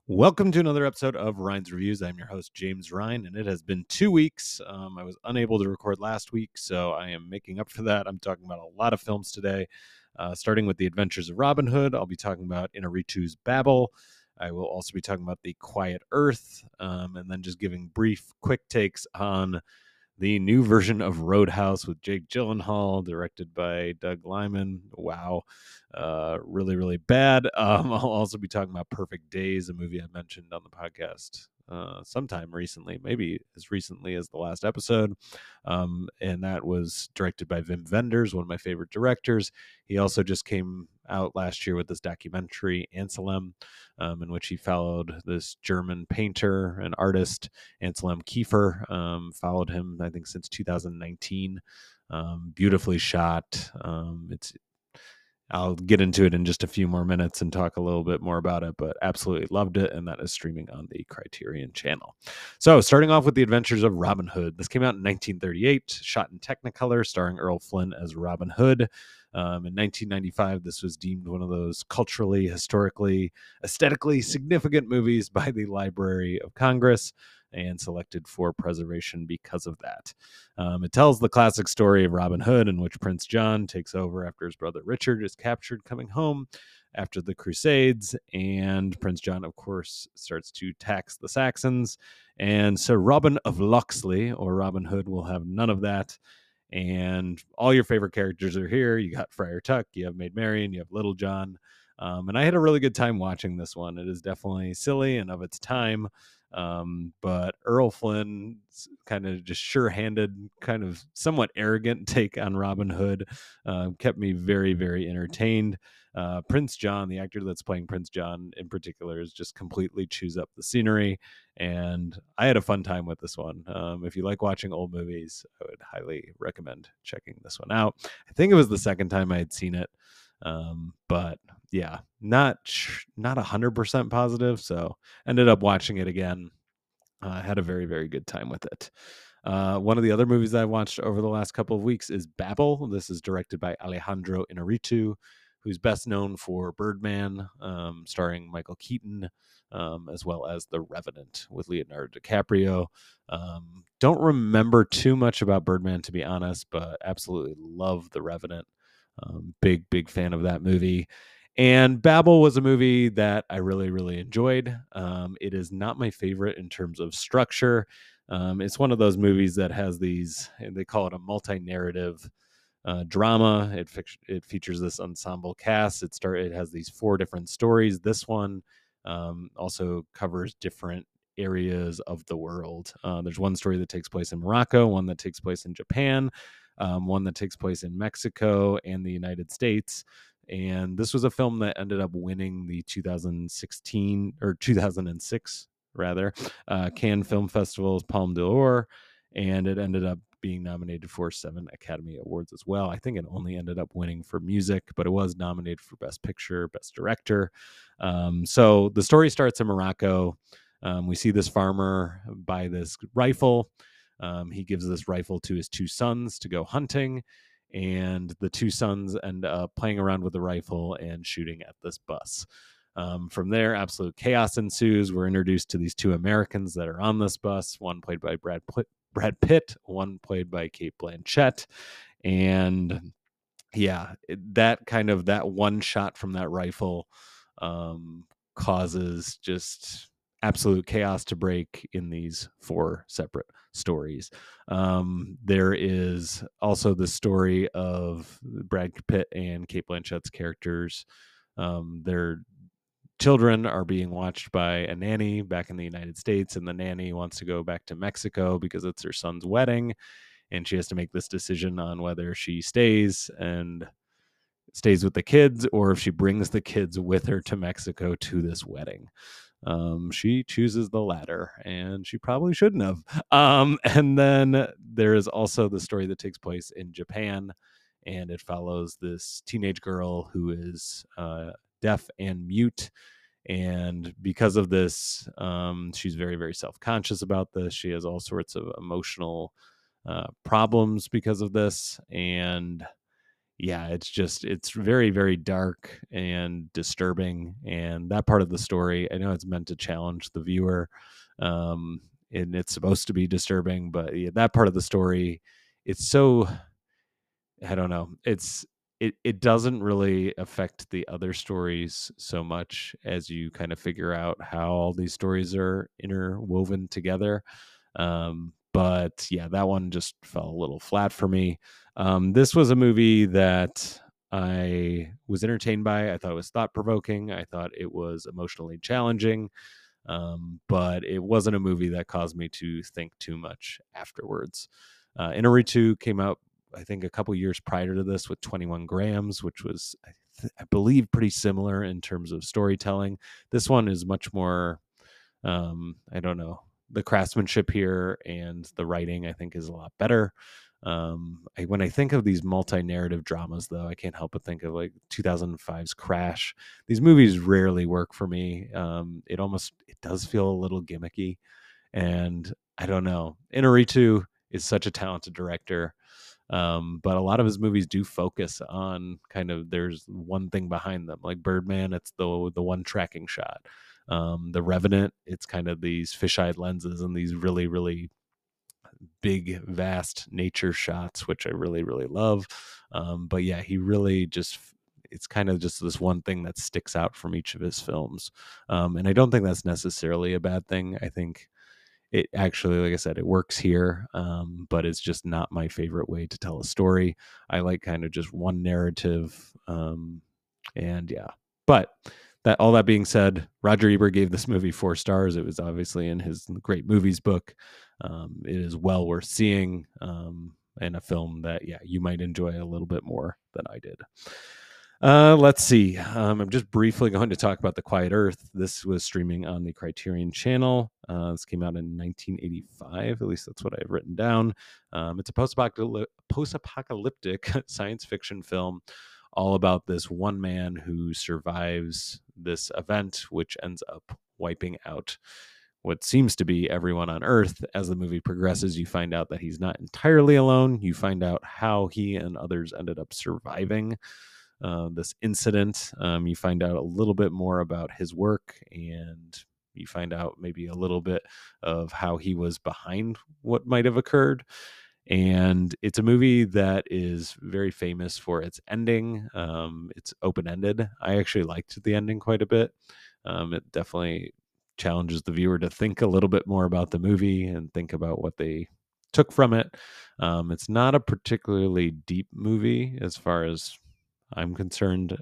Welcome to another episode of Ryan's Reviews. I'm your host, James Ryan, and it has been 2 weeks. I was unable to record last week, so I am making up for that. I'm talking about a lot of films today, starting with The Adventures of Robin Hood. I'll be talking about Inarritu's Babel. I will also be talking about The Quiet Earth, and then just giving brief, quick takes on the new version of Roadhouse with Jake Gyllenhaal, directed by Doug Liman. Wow. Really, really bad. I'll also be talking about Perfect Days, a movie I mentioned on the podcast sometime recently, maybe as recently as the last episode. And that was directed by Wim Wenders, one of my favorite directors. He also just came out last year with this documentary, Anselm, in which he followed this German painter and artist, Anselm Kiefer. Followed him, I think, since 2019. Beautifully shot. I'll get into it in just a few more minutes and talk a little bit more about it, but absolutely loved it, and that is streaming on the Criterion Channel. So, starting off with The Adventures of Robin Hood. This came out in 1938, shot in Technicolor, starring Errol Flynn as Robin Hood. In 1995, this was deemed one of those culturally, historically, aesthetically significant movies by the Library of Congress and selected for preservation because of that. It tells the classic story of Robin Hood, in which Prince John takes over after his brother Richard is captured coming home after the Crusades, and Prince John, of course, starts to tax the Saxons, and Sir Robin of Locksley, or Robin Hood, will have none of that. And all your favorite characters are here. You got Friar Tuck, you have Maid Marian, you have Little John. And I had a really good time watching this one. It is definitely silly and of its time. But Errol Flynn's kind of just sure-handed, kind of somewhat arrogant take on Robin Hood kept me very, very entertained. Prince John, the actor that's playing Prince John in particular, is just completely chews up the scenery, and I had a fun time with this one. If you like watching old movies, I would highly recommend checking this one out. I think it was the second time I had seen it, but yeah, not 100% positive, so ended up watching it again. Had a very, very good time with it. One of the other movies I watched over the last couple of weeks is Babel. This is directed by Alejandro Inarritu, who's best known for Birdman, starring Michael Keaton, as well as The Revenant with Leonardo DiCaprio. Don't remember too much about Birdman, to be honest, but absolutely love The Revenant. Big fan of that movie. And Babel was a movie that I really, really enjoyed. It is not my favorite in terms of structure. It's one of those movies that has these, they call it a multi-narrative drama. It features this ensemble cast. It has these 4 different stories. This one also covers different areas of the world. There's one story that takes place in Morocco, one that takes place in Japan, one that takes place in Mexico and the United States. And this was a film that ended up winning the 2006 rather, Cannes Film Festival's Palme d'Or, and it ended up being nominated for 7 Academy Awards as well. I think it only ended up winning for music, but it was nominated for Best Picture, Best Director. So the story starts in Morocco. We see this farmer buy this rifle. He gives this rifle to his 2 sons to go hunting, and the 2 sons end up playing around with the rifle and shooting at this bus. From there, absolute chaos ensues. We're introduced to these 2 Americans that are on this bus, one played by Brad Pitt, one played by Cate Blanchett. And yeah, that one shot from that rifle causes just absolute chaos to break in these 4 separate stories. There is also the story of Brad Pitt and Cate Blanchett's characters. Their children are being watched by a nanny back in the United States, and the nanny wants to go back to Mexico because it's her son's wedding, and she has to make this decision on whether she stays with the kids or if she brings the kids with her to Mexico to this wedding. She chooses the latter, and she probably shouldn't have. And then there is also the story that takes place in Japan, and it follows this teenage girl who is deaf and mute. And because of this, she's very, very self-conscious about this. She has all sorts of emotional problems because of this. And yeah, it's very, very dark and disturbing. And that part of the story, I know it's meant to challenge the viewer. Um, and it's supposed to be disturbing, but yeah, that part of the story, it's so, I don't know. It doesn't really affect the other stories so much as you kind of figure out how all these stories are interwoven together. But yeah, that one just fell a little flat for me. This was a movie that I was entertained by. I thought it was thought provoking. I thought it was emotionally challenging. But it wasn't a movie that caused me to think too much afterwards. Inaritu came out, I think, a couple years prior to this with 21 Grams, which was, I believe, pretty similar in terms of storytelling. This one is much more, I don't know, the craftsmanship here and the writing, I think, is a lot better. When I think of these multi-narrative dramas, though, I can't help but think of like 2005's Crash. These movies rarely work for me. It does feel a little gimmicky, and I don't know. Inarritu is such a talented director, but a lot of his movies do focus on kind of there's one thing behind them. Like Birdman, it's the one tracking shot. The Revenant, it's kind of these fisheye lenses and these really, really big, vast nature shots, which I really, really love. But yeah, he really just, it's kind of just this one thing that sticks out from each of his films. And I don't think that's necessarily a bad thing. I think it actually, like I said, it works here, but it's just not my favorite way to tell a story. I like kind of just one narrative. And yeah, but that, all that being said, Roger Ebert gave this movie 4 stars. It was obviously in his great movies book. It is well worth seeing, and a film that, yeah, you might enjoy a little bit more than I did. Let's see. I'm just briefly going to talk about The Quiet Earth. This was streaming on the Criterion Channel. This came out in 1985. At least that's what I've written down. It's a post-apocalyptic science fiction film all about this one man who survives this event, which ends up wiping out what seems to be everyone on Earth. As the movie progresses, you find out that he's not entirely alone. You find out how he and others ended up surviving this incident. You find out a little bit more about his work, and you find out maybe a little bit of how he was behind what might have occurred. And it's a movie that is very famous for its ending. It's open ended. I actually liked the ending quite a bit. It definitely challenges the viewer to think a little bit more about the movie and think about what they took from it. It's not a particularly deep movie as far as I'm concerned.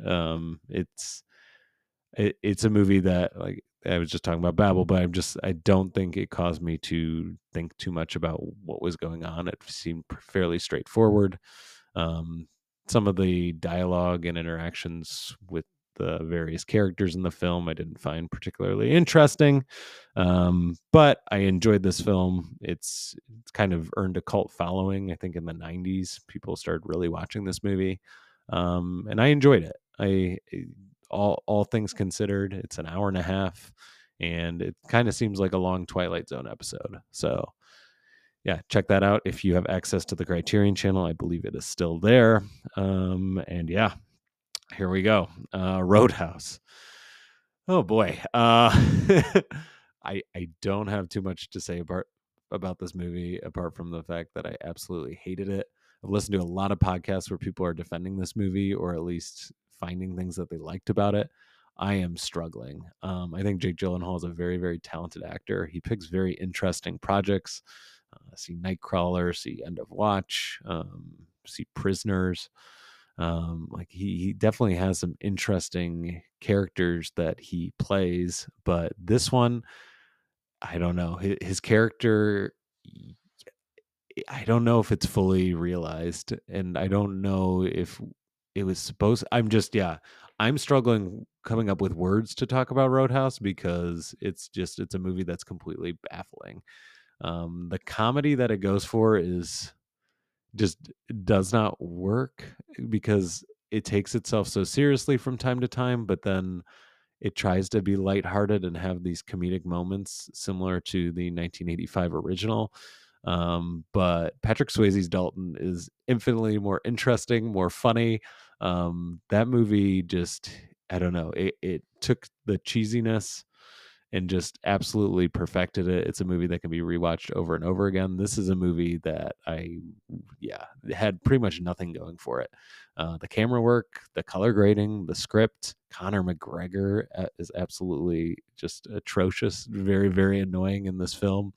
It's a movie that, like I was just talking about Babel, but I don't think it caused me to think too much about what was going on. It seemed fairly straightforward. Um, some of the dialogue and interactions with the various characters in the film I didn't find particularly interesting, but I enjoyed this film. It's kind of earned a cult following. I think in the 90s, people started really watching this movie, and I enjoyed it. All things considered, it's an hour and a half, and it kind of seems like a long Twilight Zone episode. So yeah, check that out if you have access to the Criterion Channel. I believe it is still there. And yeah, here we go. Roadhouse. Oh boy. I don't have too much to say about this movie apart from the fact that I absolutely hated it. I've listened to a lot of podcasts where people are defending this movie or at least finding things that they liked about it. I am struggling. I think Jake Gyllenhaal is a very, very talented actor. He picks very interesting projects. See Nightcrawler, see End of Watch, see Prisoners. Like he definitely has some interesting characters that he plays, but this one, I don't know. His character, I don't know if it's fully realized, and I don't know if it was supposed. Yeah, I'm struggling coming up with words to talk about Roadhouse because it's a movie that's completely baffling. The comedy that it goes for is just does not work because it takes itself so seriously from time to time, but then it tries to be lighthearted and have these comedic moments similar to the 1985 original. But Patrick Swayze's Dalton is infinitely more interesting, more funny. That movie just, I don't know, it took the cheesiness and just absolutely perfected it. It's a movie that can be rewatched over and over again. This is a movie that yeah, had pretty much nothing going for it. The camera work, the color grading, the script. Conor McGregor is absolutely just atrocious, very, very annoying in this film.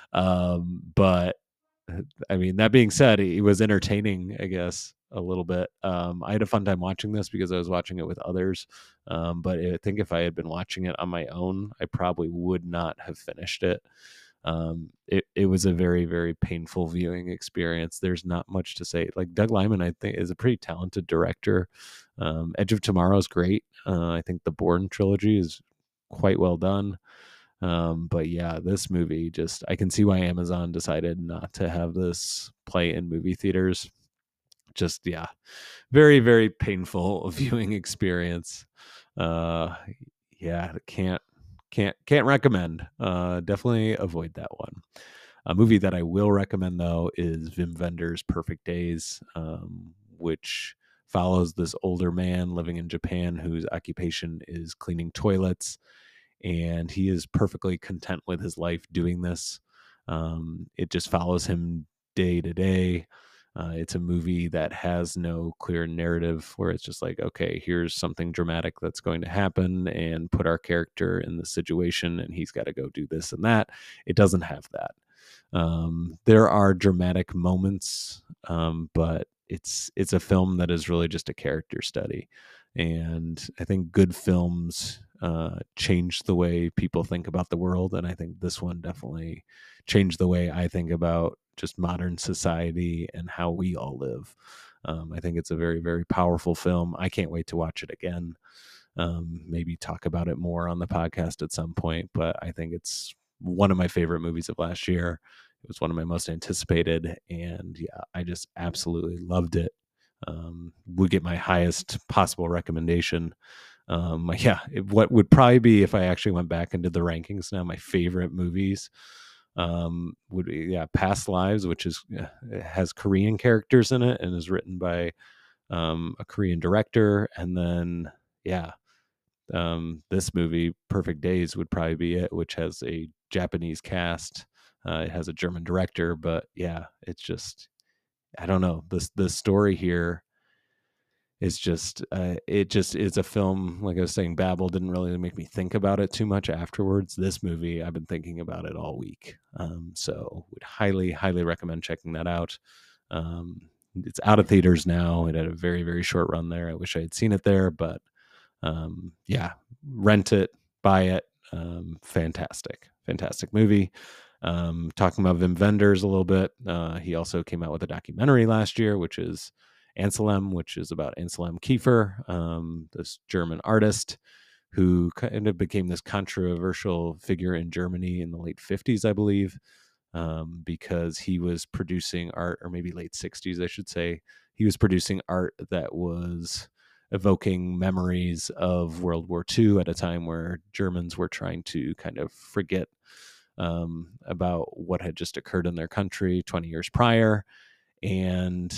But I mean, that being said, he was entertaining, I guess, a little bit. I had a fun time watching this because I was watching it with others. But I think if I had been watching it on my own, I probably would not have finished it. It was a very, very painful viewing experience. There's not much to say. Like Doug Liman, I think, is a pretty talented director. Edge of Tomorrow is great. I think the Bourne trilogy is quite well done. But yeah, this movie just, I can see why Amazon decided not to have this play in movie theaters. Just, yeah, very, very painful viewing experience. Uh, yeah, can't recommend. Definitely avoid that one. A movie that I will recommend though is Wim Wenders' Perfect Days, which follows this older man living in Japan whose occupation is cleaning toilets, and he is perfectly content with his life doing this. It just follows him day to day. It's a movie that has no clear narrative where it's just like, okay, here's something dramatic that's going to happen and put our character in the situation and he's got to go do this and that. It doesn't have that. There are dramatic moments, but it's a film that is really just a character study. And I think good films change the way people think about the world, and I think this one definitely changed the way I think about just modern society and how we all live. I think it's a very, very powerful film. I can't wait to watch it again. Maybe talk about it more on the podcast at some point, but I think it's one of my favorite movies of last year. It was one of my most anticipated, and yeah, I just absolutely loved it. Would get my highest possible recommendation. Yeah, what would probably be, if I actually went back and did the rankings now, my favorite movies would be, yeah, Past Lives, which is it has Korean characters in it and is written by a Korean director, and then yeah, this movie Perfect Days would probably be it, which has a Japanese cast. It has a German director, but yeah, it's just, I don't know, the story here is just it just is a film. Like I was saying, Babel didn't really make me think about it too much afterwards. This movie, I've been thinking about it all week. So would highly, highly recommend checking that out. Um, it's out of theaters now. It had a very, very short run there. I wish I had seen it there, but yeah, rent it, buy it. Fantastic movie. Talking about Wim Wenders a little bit, he also came out with a documentary last year, which is Anselm, which is about Anselm Kiefer, this German artist who kind of became this controversial figure in Germany in the late 50s, I believe, because he was producing art, or maybe late 60s, I should say. He was producing art that was evoking memories of World War II at a time where Germans were trying to kind of forget about what had just occurred in their country 20 years prior. And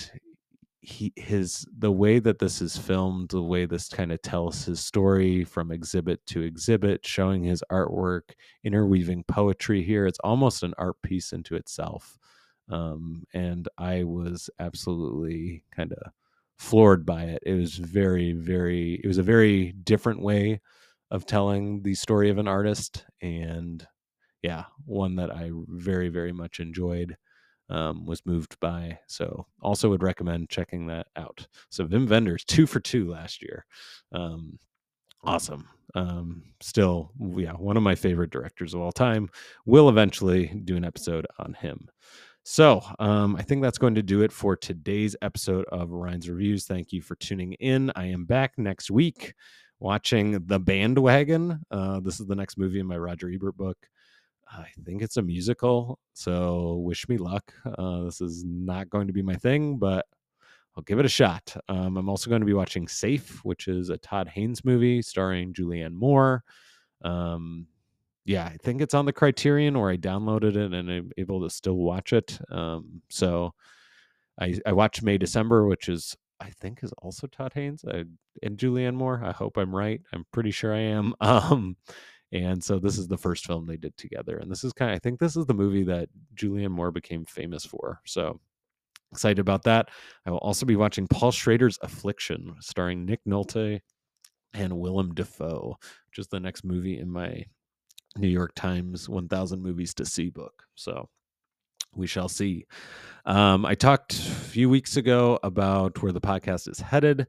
the way that this is filmed, the way this kind of tells his story from exhibit to exhibit, showing his artwork, interweaving poetry here, it's almost an art piece into itself. And I was absolutely kind of floored by it. It was it was a very different way of telling the story of an artist, and yeah, one that I very, very much enjoyed, was moved by. So also would recommend checking that out. So Wim Wenders, 2 for 2 last year. Um, awesome. Still, yeah, one of my favorite directors of all time. We'll eventually do an episode on him. So I think that's going to do it for today's episode of Ryan's Reviews. Thank you for tuning in. I am back next week watching The Bandwagon. This is the next movie in my Roger Ebert book. I think it's a musical, so wish me luck. This is not going to be my thing, but I'll give it a shot. I'm also going to be watching Safe, which is a Todd Haynes movie starring Julianne Moore. Um, Yeah, I think it's on the Criterion, or I downloaded it and I'm able to still watch it. So I watched May December, which is I think is also Todd Haynes and Julianne Moore. I hope I'm right. I'm pretty sure I am. And so this is the first film they did together, and this is I think this is the movie that Julianne Moore became famous for. So excited about that. I will also be watching Paul Schrader's Affliction, starring Nick Nolte and Willem Dafoe, which is the next movie in my New York Times 1000 movies to see book. So we shall see. I talked a few weeks ago about where the podcast is headed.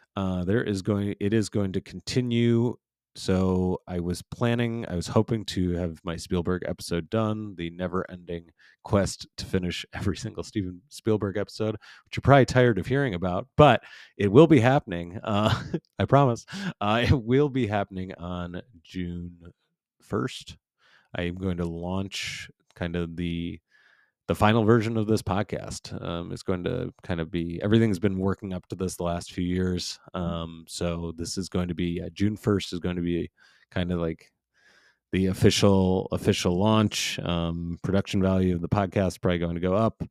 It is going to continue. So I was hoping to have my Spielberg episode done, the never ending quest to finish every single Steven Spielberg episode, which you're probably tired of hearing about, but it will be happening. I promise. It will be happening on June 1st. I am going to launch kind of the final version of this podcast. Is going to kind of be everything's been working up to this the last few years. So this is going to be June 1st is going to be kind of like the official launch. Production value of the podcast probably going to go up.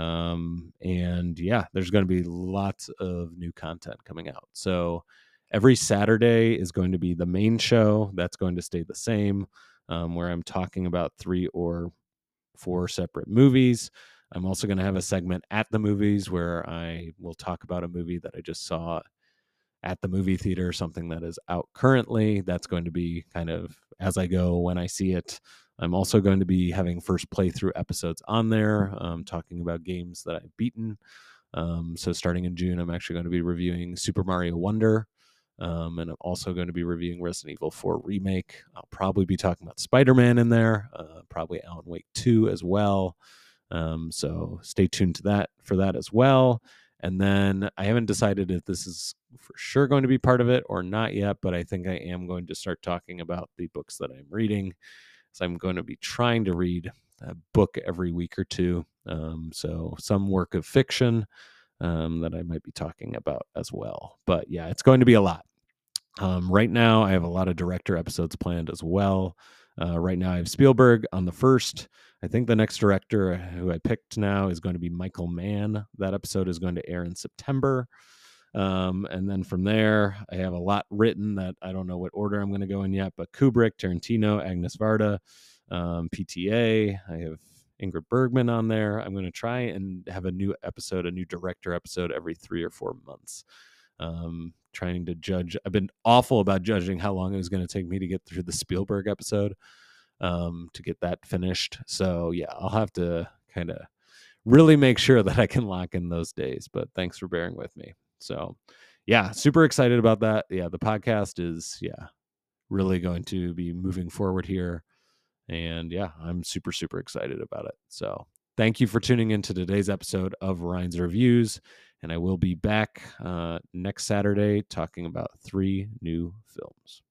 And yeah, there's going to be lots of new content coming out. So every Saturday is going to be the main show. That's going to stay the same, where I'm talking about 3 or 4 separate movies. I'm also going to have a segment at the movies where I will talk about a movie that I just saw at the movie theater, something that is out currently. That's going to be kind of as I go when I see it. I'm also going to be having first playthrough episodes on there, talking about games that I've beaten. So starting in June, I'm actually going to be reviewing Super Mario Wonder. And I'm also going to be reviewing Resident Evil 4 Remake. I'll probably be talking about Spider-Man in there, probably Alan Wake 2 as well. So stay tuned to that for that as well. And then I haven't decided if this is for sure going to be part of it or not yet, but I think I am going to start talking about the books that I'm reading. So I'm going to be trying to read a book every week or two. So some work of fiction that I might be talking about as well. But yeah, it's going to be a lot. Right now, I have a lot of director episodes planned as well. Right now, I have Spielberg on the first. I think the next director who I picked now is going to be Michael Mann. That episode is going to air in September. And then from there, I have a lot written that I don't know what order I'm going to go in yet, but Kubrick, Tarantino, Agnes Varda, PTA. I have Ingrid Bergman on there. I'm going to try and have a new director episode every 3 or 4 months. Trying to judge. I've been awful about judging how long it was going to take me to get through the Spielberg episode, to get that finished. So yeah, I'll have to kind of really make sure that I can lock in those days, but thanks for bearing with me. So yeah, super excited about that. Yeah, the podcast is really going to be moving forward here. And yeah, I'm super, super excited about it. So thank you for tuning in to today's episode of Ryan's Reviews. And I will be back next Saturday talking about 3 new films.